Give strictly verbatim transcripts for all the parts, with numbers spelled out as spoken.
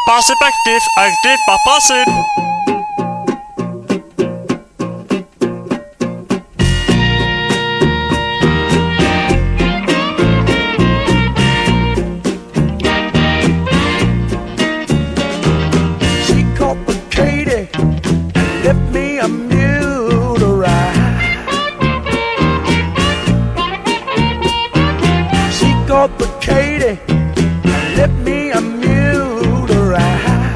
Passiv-aktiv aktiv par passiv. She complicated and left me a mule to ride. She complicated and left me a mule to ride.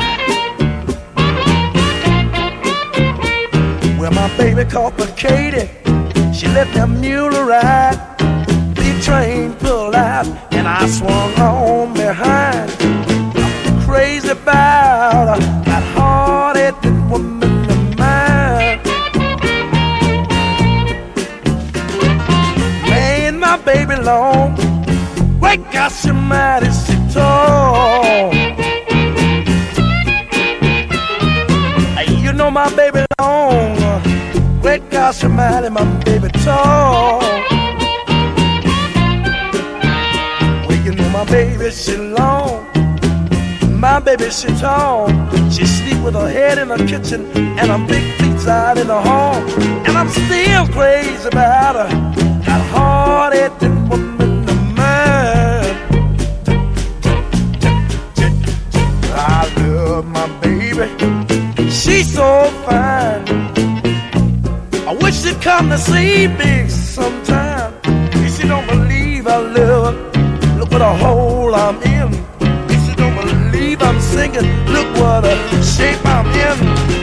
Well, my baby complicated, she left me a mule to ride. The train pulled out and I swung on behind. I'm crazy about that hard-headed woman of mine. Laying my baby long, wake up, she mighty she tall. You know my baby long, wake up, she mighty, my baby tall. Well, you know my baby she long, my baby she tall. She sleep with her head in the kitchen and her big feet out in the hall. And I'm still crazy about her, that hard-headed woman of mine. I love my baby, she's so fine. I wish she'd come to see me sometime. If she don't believe I love her, look what a hole I'm in. If she don't believe I'm singing, look what a shape I'm in.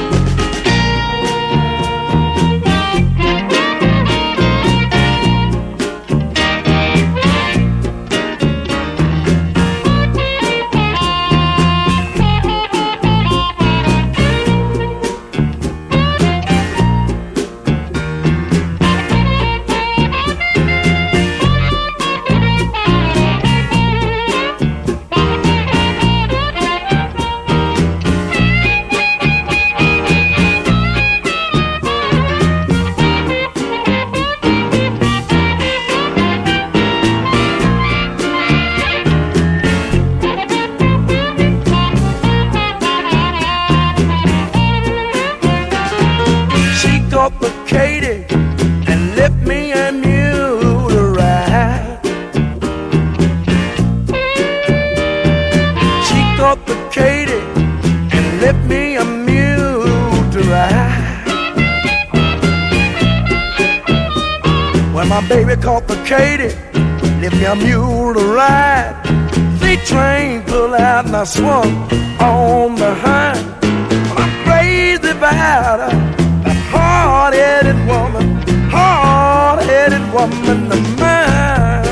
Complicated and left me a mule to ride. She complicated and left me a mule to ride. When my baby complicated, left me a mule to ride. The train pulled out and I swung on behind. Well, I'm crazy about her, hard-headed woman, hard-headed woman of mine.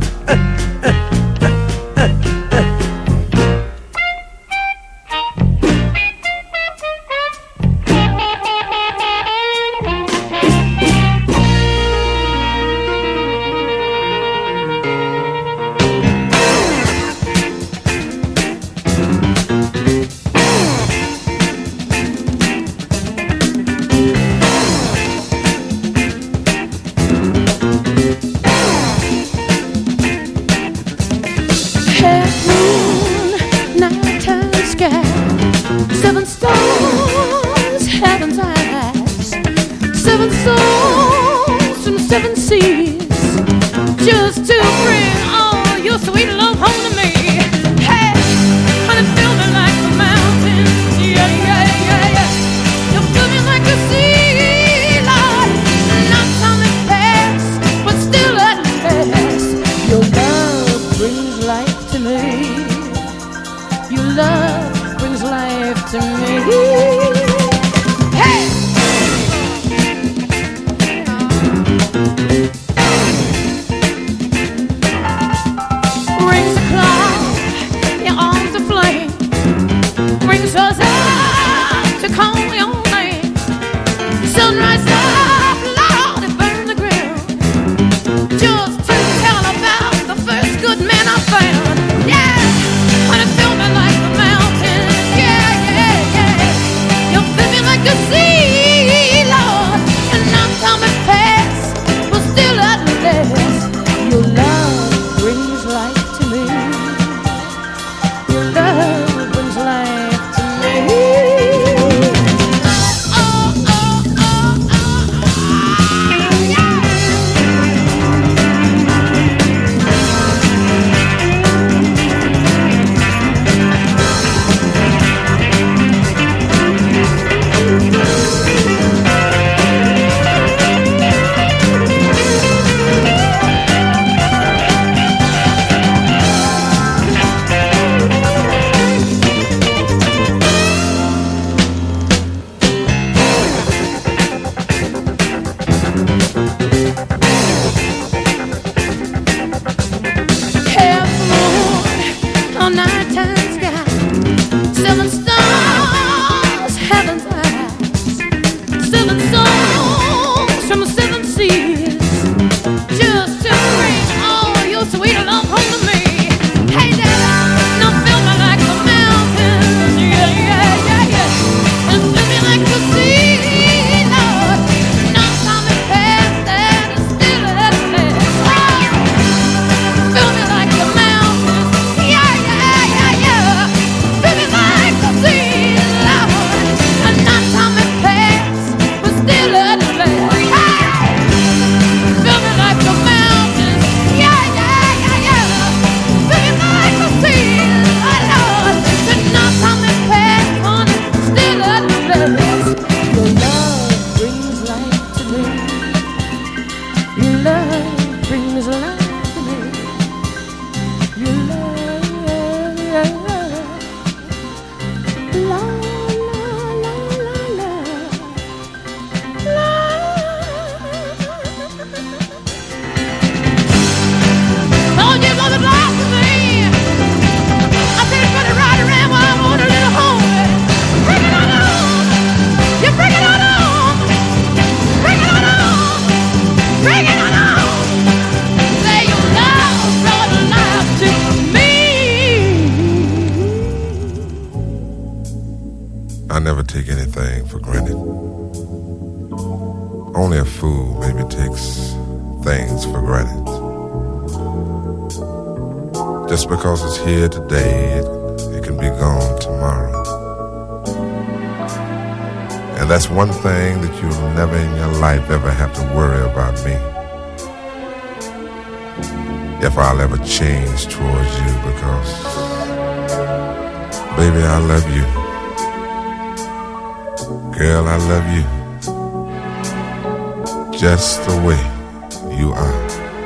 Seven stars, heaven's eyes. Seven souls from seven seas, just to bring all your sweet love home to me. Hey, honey, fill me like the mountains. Yeah, yeah, yeah, yeah. You fill me like the sea, Lord. Not time to pass, but still at last. Your love brings life to me. Your love brings life to me. Hey! Seven stars, heaven's eyes. Seven songs from seven seas. Just to bring all your sweet love home to me. Hey, Dad, now fill me like the mountains. Yeah, yeah, yeah, yeah. And fill me like the sea, Lord. Not coming past that and still at last. Fill me like the mountains. Yeah, yeah, yeah, yeah. Fill me like the sea, Lord. And not coming past, but still at last. Fill me like the mountains. Yeah, yeah, yeah, yeah. Fill me like the sea, Lord. And not coming past, honey, still at last. Your love brings life to me. Your love brings life to me. Your love, la la la la la, la. Oh, you love it like to me. I said it's gonna ride around while I'm on a little home. Bring it on home. You bring it on home. Bring it on home. Bring it on home. Say your love brought life to me. I never take anything for granted. Only a fool maybe takes things for granted. Just because it's here today, it, it can be gone tomorrow. And that's one thing that you'll never in your life ever have to worry about me. If I'll ever change towards you, because, baby, I love you. Girl, I love you. Just the way you are.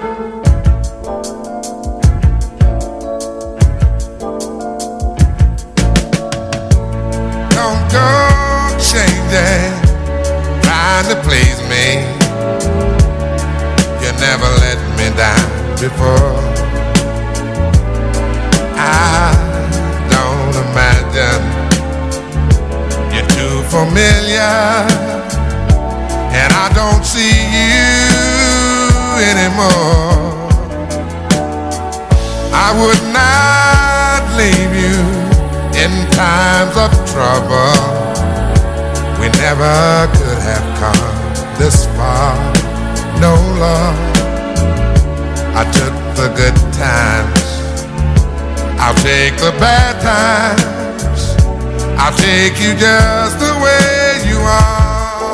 Don't go changing, trying to please me. You never let me down before. I don't imagine you're too familiar, and I don't see you anymore. I would not leave you in times of trouble. We never could have come this far. No, love, I took the good times, I'll take the bad times, I'll take you just the way you are.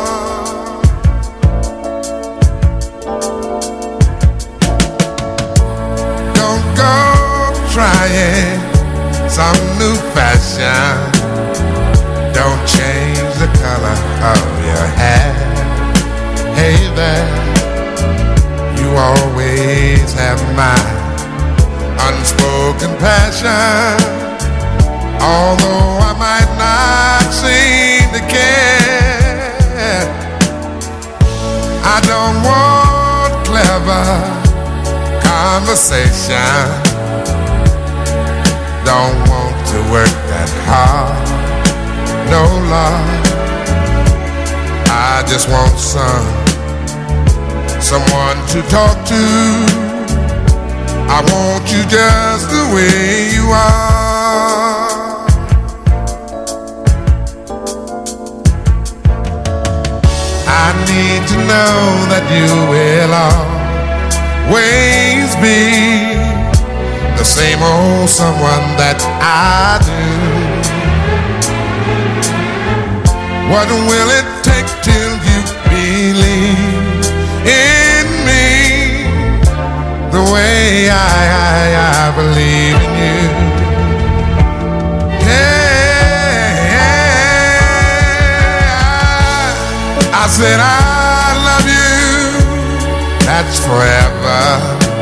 Don't go trying some new fashion. Don't change the color of your hair. Hey there, you always have my unspoken passion. Although I might not seem to care, I don't want clever conversation. Don't want to work that hard. No, love, I just want some someone to talk to. I want you just the way you are. I need to know that you will always be the same old someone that I do. What will it take till you believe in me the way I, I, I believe in you? Yeah, I said I love you, that's forever.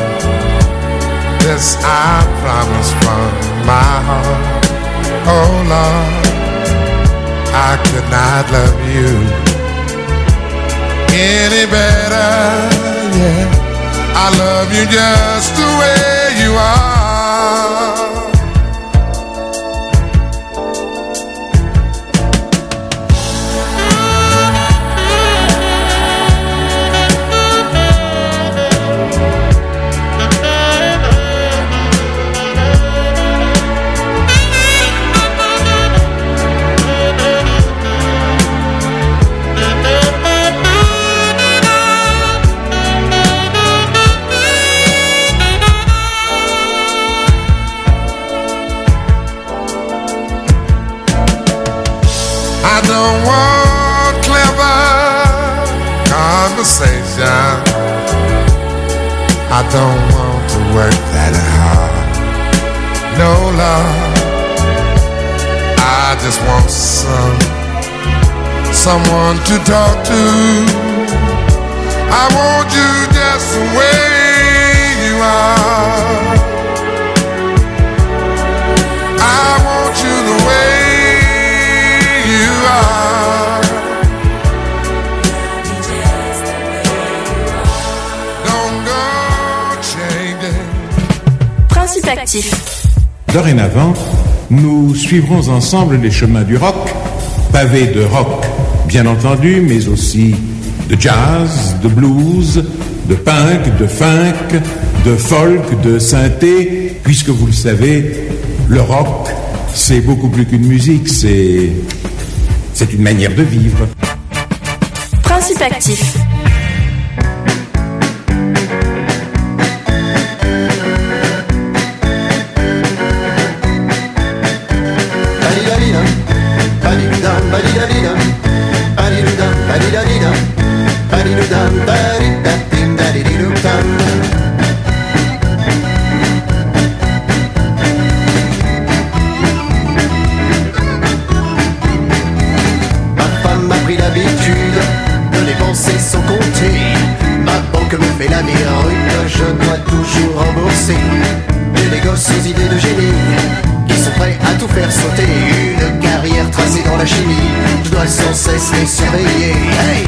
This I promise from my heart. Oh Lord, I could not love you any better, yeah. I love you just the way you are. don't want clever conversation. I don't want to work that hard. No love. I just want some someone to talk to. I want you just the way you are. I want you the way you are. Don't go changing. Principe actif. Dorénavant, nous suivrons ensemble les chemins du rock, pavés de rock, bien entendu, mais aussi de jazz, de blues, de punk, de funk, de folk, de synthé, puisque vous le savez, le rock, c'est beaucoup plus qu'une musique, c'est, c'est une manière de vivre. Principe actif. Les surveiller, hey!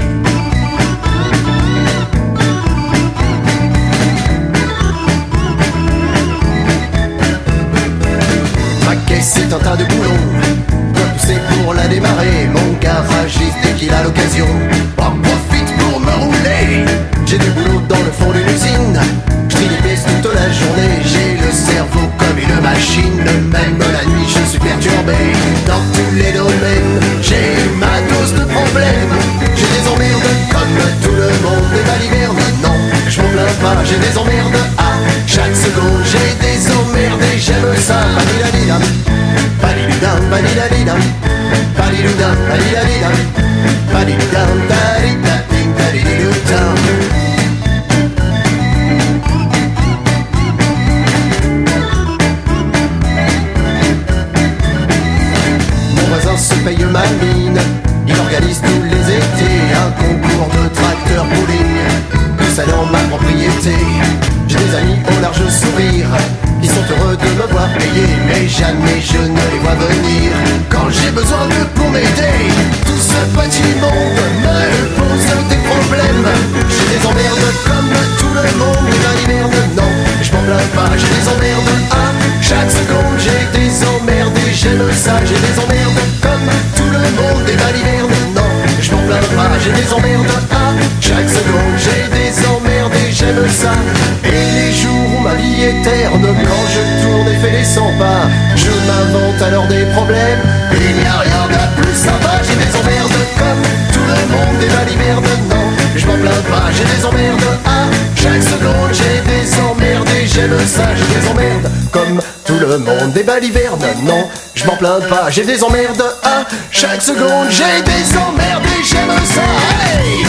Ma caisse est un tas de boulons, dois pousser pour la démarrer. Mon garagiste, dès qu'il a l'occasion, en profite pour me rouler. J'ai du boulot dans le fond d'une usine, je trie des pièces toute la journée. J'ai le cerveau comme une machine, même la nuit je suis perturbé. Dans tous les domaines, j'ai ma dose de problèmes. J'ai des emmerdes comme tout le monde. Et bah l'hiverne, non, je m'en plains pas. J'ai des emmerdes à chaque seconde. J'ai des emmerdes et j'aime ça. Badidadidam, badididam, badidadidam, badididam, badidadidam, badididam, badidadidam, badididam. Se paye ma mine, il organise tous les étés un concours de tracteur bowling, tout ça dans ma propriété. J'ai des amis au large sourire, qui sont heureux de me voir payer, mais jamais je ne les vois venir quand j'ai besoin d'eux pour m'aider. Tout ce petit monde me pose des problèmes. J'ai des emmerdes comme tout le monde, mais dans l'hiverne, non, je m'en plains pas. J'ai des emmerdes à chaque seconde, j'ai des emmerdes et j'aime ça. J'ai des emmerdes comme tout le monde, et dans l'hiverne, non, je m'en plains pas. J'ai des emmerdes à chaque seconde, j'ai des emmerdes et j'aime ça. Et les jours où ma vie est terne, quand je tourne et fais les cent pas, je m'invente alors des problèmes. Il n'y a rien de plus sympa. J'ai des emmerdes comme tout le monde, et dans l'hiverne, non, je m'en plains pas. J'ai des emmerdes à chaque seconde, j'ai des emmerdes et j'aime ça. J'ai des emmerdes comme tout le monde, et bah l'hiverne, non, je m'en plains pas. J'ai des emmerdes à chaque seconde, j'ai des emmerdes et j'aime ça. Hey!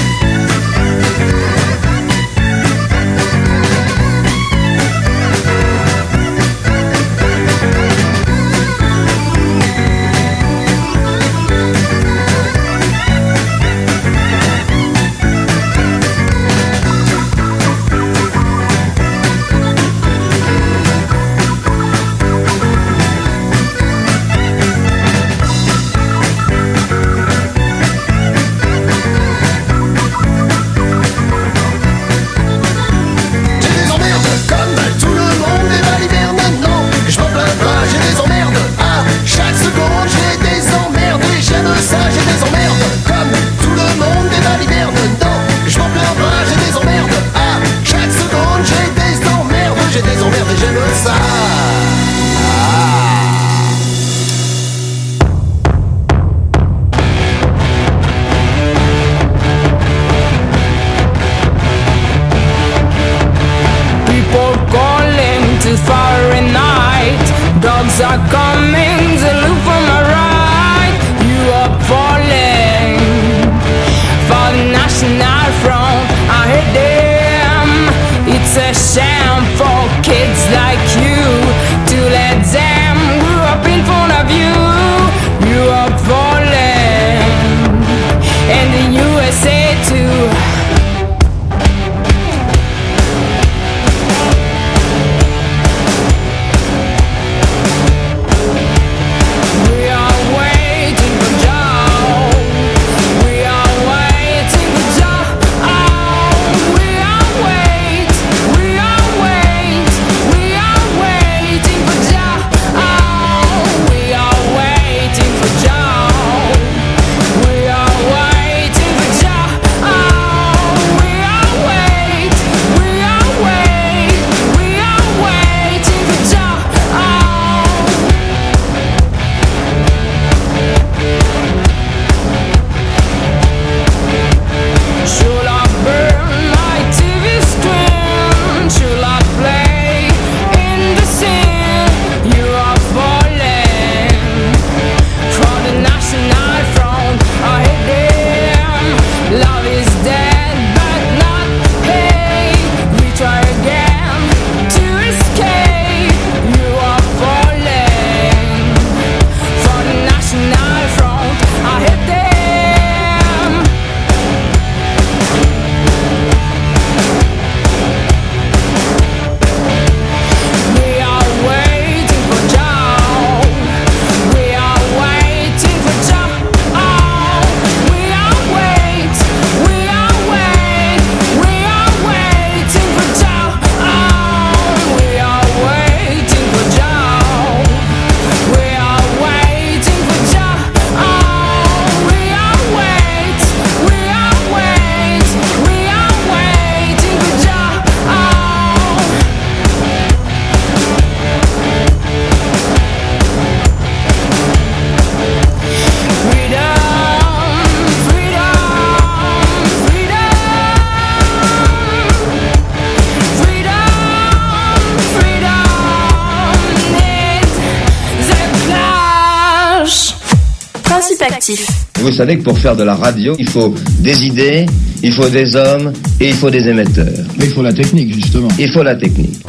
Principe actif. Vous savez que pour faire de la radio, il faut des idées, il faut des hommes et il faut des émetteurs. Mais il faut la technique, justement. Il faut la technique.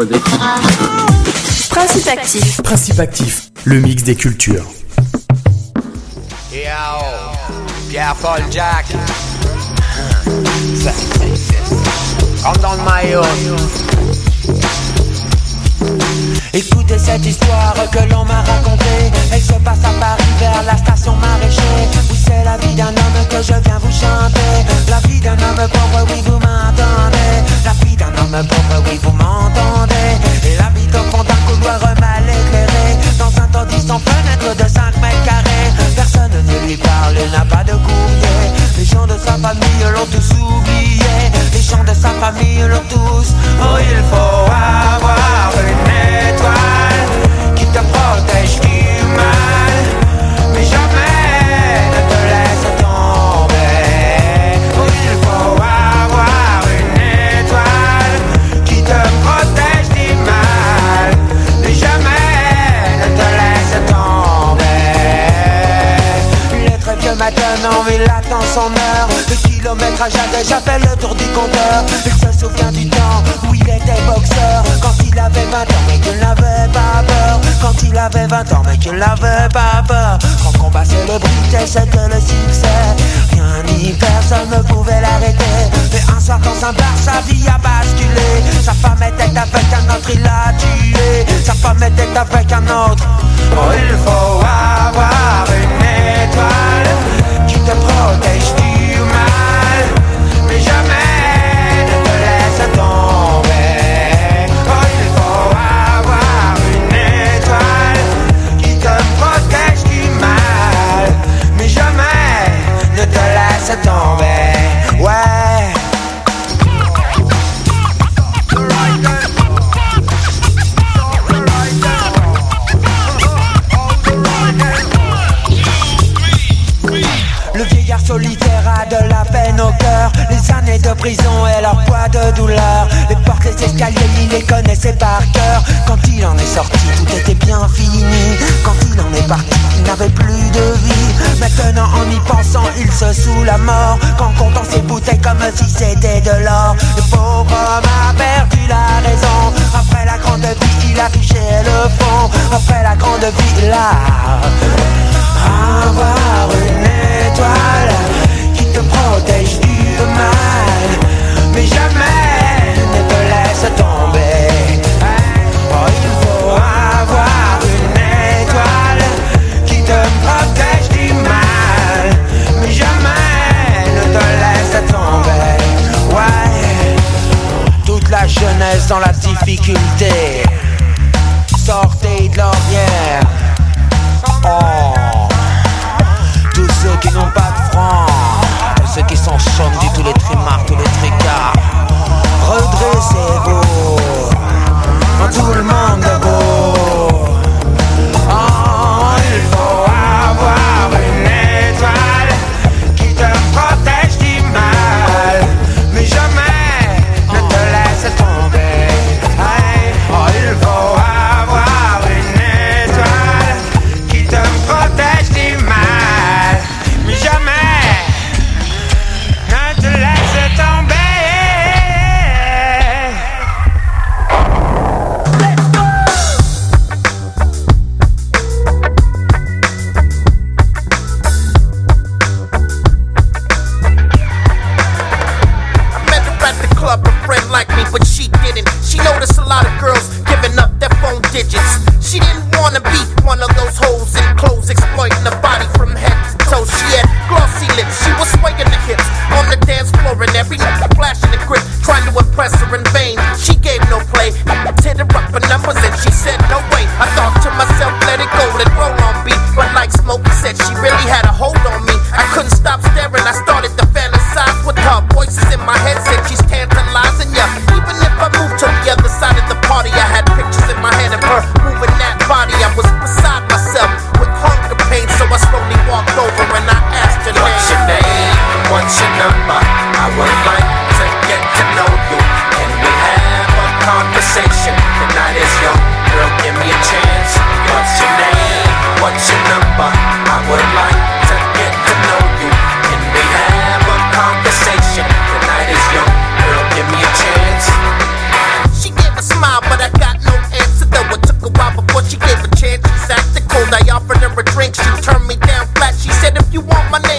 Principe actif. Principe actif, le mix des cultures. Yo, Pierre-Paul Jack. Comme dans le maillot. Écoutez cette histoire que l'on m'a racontée. Elle se passe à Paris vers la station Maraîcher, où c'est la vie d'un homme que je viens vous chanter. La vie d'un homme pauvre, oui vous m'entendez. La vie d'un homme pauvre, oui vous m'entendez. Il habite au fond d'un couloir mal éclairé, dans un taudis sans fenêtre de cinq mètres carrés. Personne ne lui parle, il n'a pas de courrier. Les gens de sa famille l'ont tous oublié. Les gens de sa famille l'ont tous. Oh, il faut avoir une étoile qui te protège du mal, mais jamais ne te laisse tomber. Oh, il faut avoir une étoile qui te protège du mal, mais jamais ne te laisse tomber. Il est très vieux maintenant, il attend son heure. Le kilométrage a déjà fait le tour du compteur. Il se souvient du temps où il était boxeur, quand il avait vingt ans mais qu'il n'avait pas peur. Quand il avait vingt ans mais qu'il n'avait pas peur. Quand combat célébrité c'était le succès. Rien ni personne ne pouvait l'arrêter. Mais un soir dans un bar sa vie a basculé. Sa femme était avec un autre, il l'a tué. Sa femme était avec un autre. Oh, il faut avoir une étoile qui te protège du mal, mais jamais ne te laisse tomber. Oh, il faut avoir une étoile qui te protège du mal, mais jamais ne te laisse tomber. Ouais. Le vieillard solitaire a de la peine au cœur. Les années de prison et leur poids de douleur. Les portes, les escaliers, il les connaissait par cœur. Quand il en est sorti, tout était bien fini. Quand il en est parti, il n'avait plus de vie. Maintenant en y pensant, il se saoule la mort. Qu'en comptant ses bouteilles comme si c'était de l'or. Le pauvre homme a perdu la raison. Après la grande vie, il a touché le fond. Après la grande vie, il a avoir une étoile qui te protège du mal, mais jamais ne te laisse tomber. Oh, il faut avoir une étoile qui te protège du mal, mais jamais ne te laisse tomber. Ouais, toute la jeunesse dans la difficulté, sortez de l'ornière. Oh, tous ceux qui n'ont pas de francs, tous ceux qui sont chômés, tous les trimards, tous les tricards, redressez-vous, tout le monde est beau. Oh, il faut avoir une étoile qui te protège du mal, mais jamais ne te laisse tomber. Oh, il faut avoir une étoile qui te protège du mal, mais jamais ne te laisse tomber. But she didn't. She noticed a lot of girls giving up their phone digits. She didn't wanna be one of those hoes in clothes exploiting the body from head to toe. She had glossy lips, she was swaying the hips on the dance floor and every nigga flashing the grip, trying to impress her in vain. She gave no play, hit her up for numbers and she said no way. I thought to myself, let it go, let roll on beat. But like Smokey said, she really had a hold on me. I couldn't stop staring, I started to fantasize with her. Voices in my head said she's tantalizing ya. Even if I moved to the other side of the party, I had pictures in my head of her moving that body. I was beside myself with hunger pain, so I slowly walked over and I asked her, what's your name? What's your number? I would like to get to know you. Can we have a conversation? Tonight is young, girl, give me a chance. What's your name? What's your number? I would like you want my name?